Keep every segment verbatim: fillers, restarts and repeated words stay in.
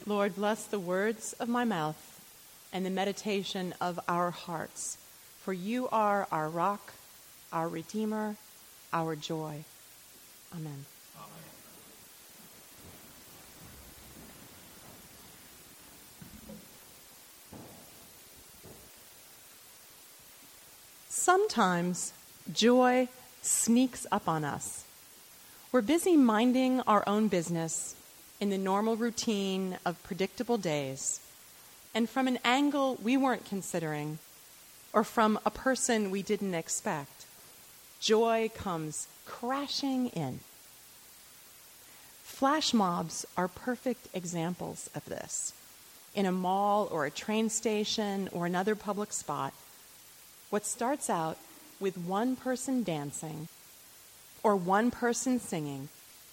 Lord, bless the words of my mouth and the meditation of our hearts, for you are our rock, our Redeemer, our joy. Amen. Amen. Sometimes joy sneaks up on us. We're busy minding our own business in the normal routine of predictable days, and from an angle we weren't considering, or from a person we didn't expect, joy comes crashing in. Flash mobs are perfect examples of this. In a mall or a train station or another public spot, what starts out with one person dancing or one person singing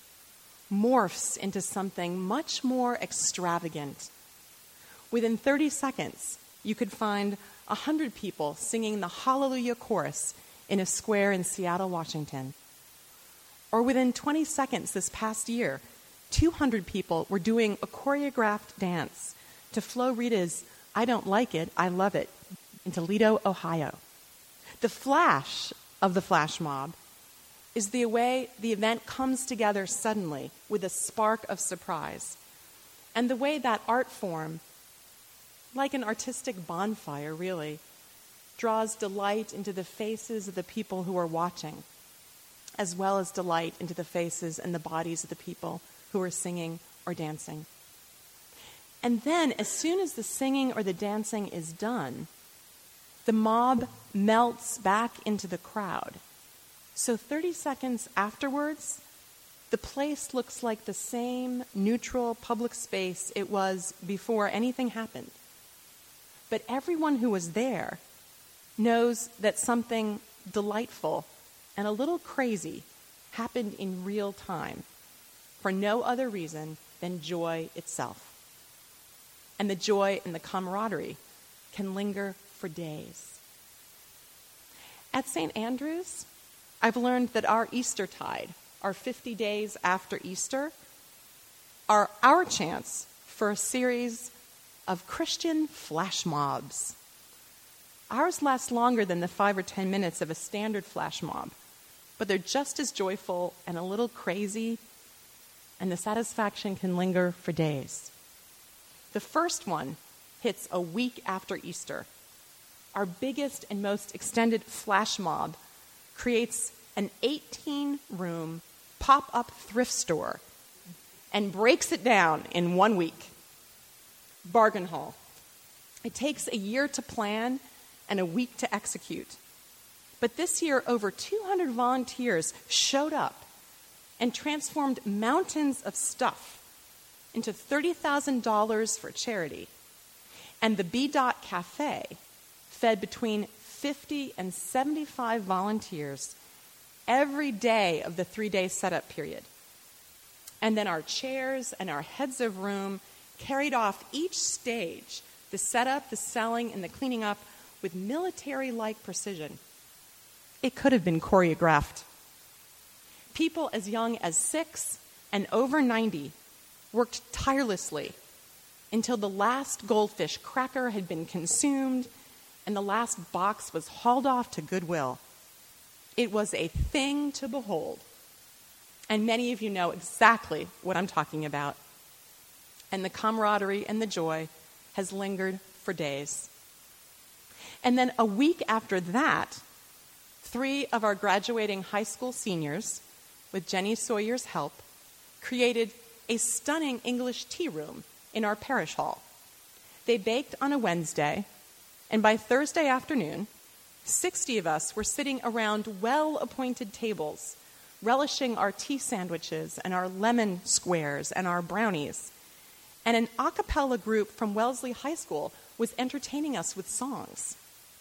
morphs into something much more extravagant. Within thirty seconds, you could find one hundred people singing the Hallelujah Chorus in a square in Seattle, Washington. Or within twenty seconds this past year, two hundred people were doing a choreographed dance to Flo Rida's I Don't Like It, I Love It in Toledo, Ohio. The flash of the flash mob is the way the event comes together suddenly with a spark of surprise. And the way that art form, like an artistic bonfire really, draws delight into the faces of the people who are watching, as well as delight into the faces and the bodies of the people who are singing or dancing. And then, as soon as the singing or the dancing is done, the mob melts back into the crowd. So thirty seconds afterwards, the place looks like the same neutral public space it was before anything happened. But everyone who was there knows that something delightful and a little crazy happened in real time for no other reason than joy itself. And the joy and the camaraderie can linger for days. At Saint Andrew's, I've learned that our Eastertide, our fifty days after Easter, are our chance for a series of Christian flash mobs. Ours last longer than the five or ten minutes of a standard flash mob, but they're just as joyful and a little crazy, and the satisfaction can linger for days. The first one hits a week after Easter. Our biggest and most extended flash mob creates an eighteen-room pop-up thrift store and breaks it down in one week. Bargain haul. It takes a year to plan and a week to execute. But this year, over two hundred volunteers showed up and transformed mountains of stuff into thirty thousand dollars for charity. And the B. Dot Cafe fed between fifty and seventy-five volunteers every day of the three-day setup period. And then our chairs and our heads of room carried off each stage, the setup, the selling, and the cleaning up with military-like precision. It could have been choreographed. People as young as six and over ninety worked tirelessly until the last goldfish cracker had been consumed and the last box was hauled off to Goodwill. It was a thing to behold. And many of you know exactly what I'm talking about. And the camaraderie and the joy has lingered for days. And then a week after that, three of our graduating high school seniors, with Jenny Sawyer's help, created a stunning English tea room in our parish hall. They baked on a Wednesday, and by Thursday afternoon, sixty of us were sitting around well-appointed tables, relishing our tea sandwiches and our lemon squares and our brownies. And an a cappella group from Wellesley High School was entertaining us with songs.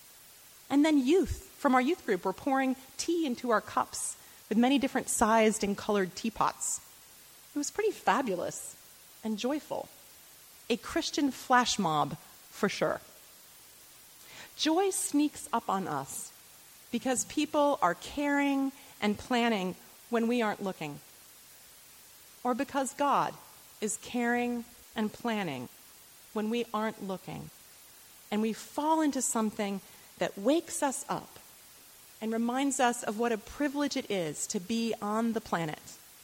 And then youth from our youth group were pouring tea into our cups with many different sized and colored teapots. It was pretty fabulous and joyful. A Christian flash mob, for sure. Joy sneaks up on us because people are caring and planning when we aren't looking, or because God is caring and planning when we aren't looking, and we fall into something that wakes us up and reminds us of what a privilege it is to be on the planet.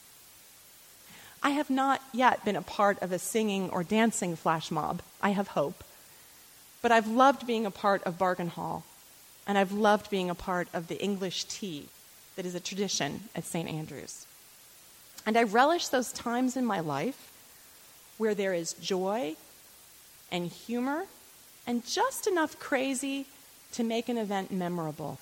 I have not yet been a part of a singing or dancing flash mob. I have hope. But I've loved being a part of Bargain Hall, and I've loved being a part of the English tea that is a tradition at Saint Andrew's. And I relish those times in my life where there is joy and humor and just enough crazy to make an event memorable.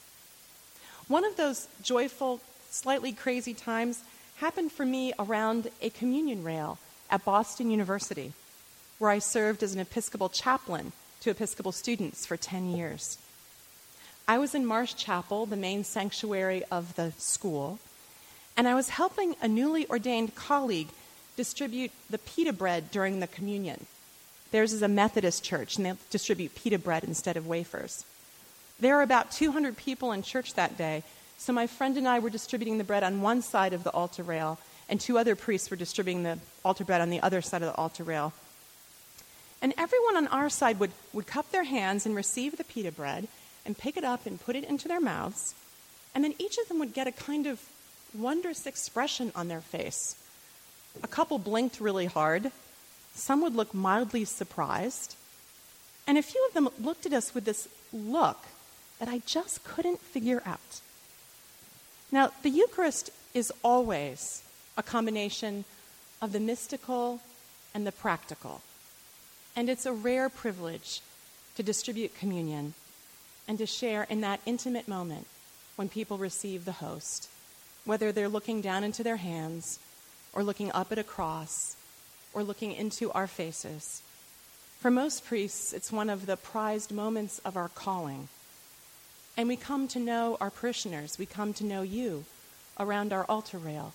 One of those joyful, slightly crazy times happened for me around a communion rail at Boston University, where I served as an Episcopal chaplain to Episcopal students for ten years. I was in Marsh Chapel, the main sanctuary of the school, and I was helping a newly ordained colleague distribute the pita bread during the communion. Theirs is a Methodist church, and they distribute pita bread instead of wafers. There were about two hundred people in church that day, so my friend and I were distributing the bread on one side of the altar rail, and two other priests were distributing the altar bread on the other side of the altar rail. And everyone on our side would, would cup their hands and receive the pita bread and pick it up and put it into their mouths, and then each of them would get a kind of wondrous expression on their face. A couple blinked really hard. Some would look mildly surprised. And a few of them looked at us with this look that I just couldn't figure out. Now, the Eucharist is always a combination of the mystical and the practical. And it's a rare privilege to distribute communion and to share in that intimate moment when people receive the host, whether they're looking down into their hands or looking up at a cross or looking into our faces. For most priests, it's one of the prized moments of our calling. And we come to know our parishioners. We come to know you around our altar rail.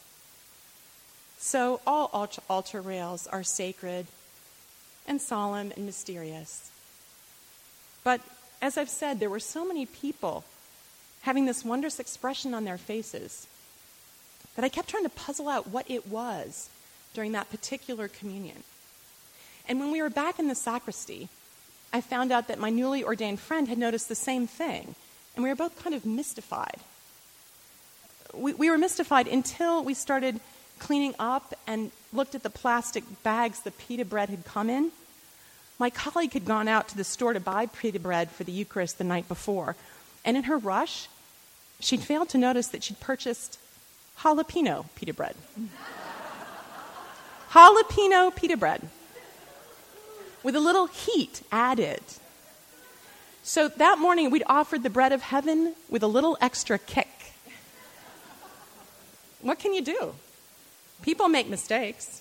So all alt- altar rails are sacred and solemn and mysterious. But as I've said, there were so many people having this wondrous expression on their faces that I kept trying to puzzle out what it was during that particular communion. And when we were back in the sacristy, I found out that my newly ordained friend had noticed the same thing, and we were both kind of mystified. We, we were mystified until we started cleaning up and looked at the plastic bags the pita bread had come in. My colleague had gone out to the store to buy pita bread for the Eucharist the night before, and in her rush, she'd failed to notice that she'd purchased jalapeno pita bread. Jalapeno pita bread with a little heat added. So that morning, we'd offered the bread of heaven with a little extra kick. What can you do? People make mistakes.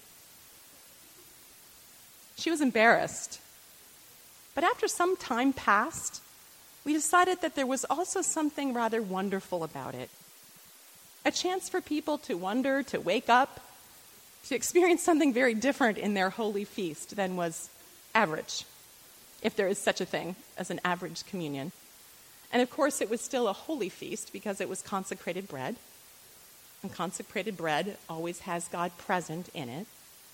She was embarrassed. But after some time passed, we decided that there was also something rather wonderful about it. A chance for people to wonder, to wake up, to experience something very different in their holy feast than was average, if there is such a thing as an average communion. And of course, it was still a holy feast because it was consecrated bread. And consecrated bread always has God present in it.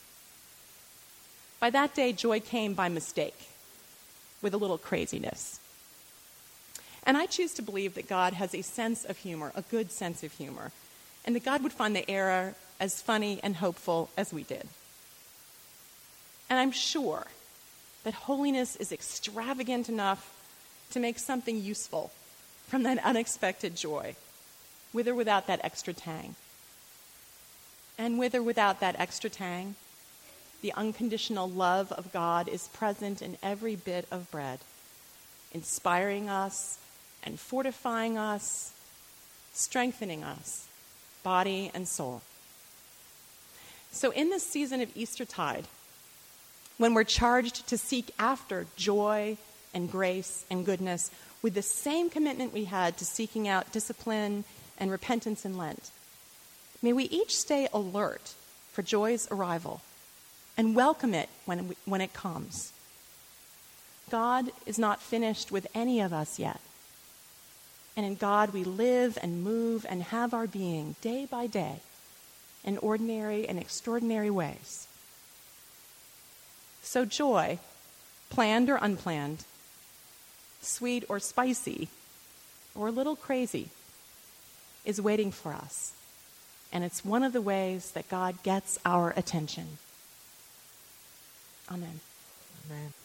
By that day, joy came by mistake, with a little craziness. And I choose to believe that God has a sense of humor, a good sense of humor, and that God would find the error as funny and hopeful as we did. And I'm sure that holiness is extravagant enough to make something useful from that unexpected joy, with or without that extra tang. And with or without that extra tang, the unconditional love of God is present in every bit of bread, inspiring us and fortifying us, strengthening us, body and soul. So in this season of Eastertide, when we're charged to seek after joy and grace and goodness with the same commitment we had to seeking out discipline and repentance in Lent, may we each stay alert for joy's arrival and welcome it when, we, when it comes. God is not finished with any of us yet. And in God we live and move and have our being day by day in ordinary and extraordinary ways. So joy, planned or unplanned, sweet or spicy, or a little crazy, is waiting for us. And it's one of the ways that God gets our attention. Amen. Amen.